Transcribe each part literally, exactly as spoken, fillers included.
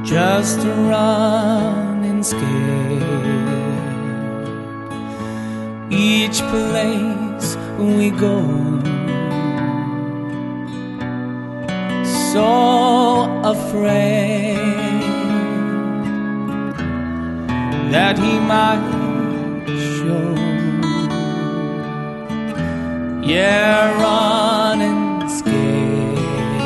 just running scared. Each place we go, so afraid that he might show. Yeah, running scared.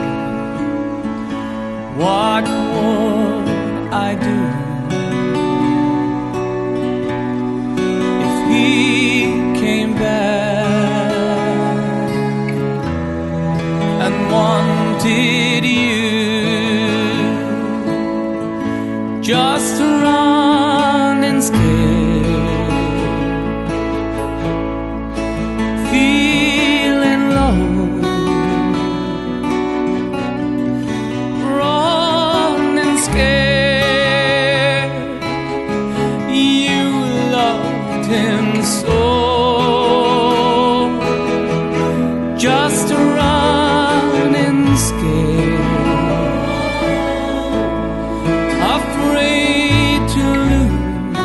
What would I do if he came back and wanted you just running scared, feeling low, running scared. You loved him so, just running scared, afraid to lose.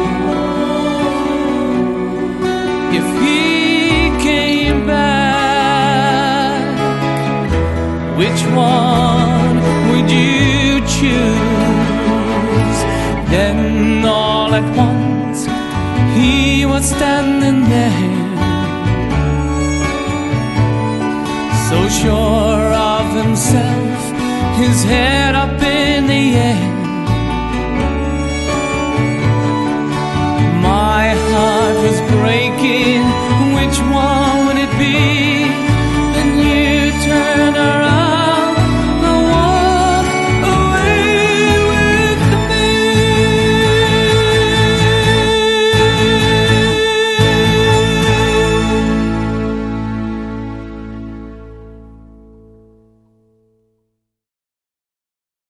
If he came back, which one would you choose? Then all at once he was standing there, so sure of himself, his hair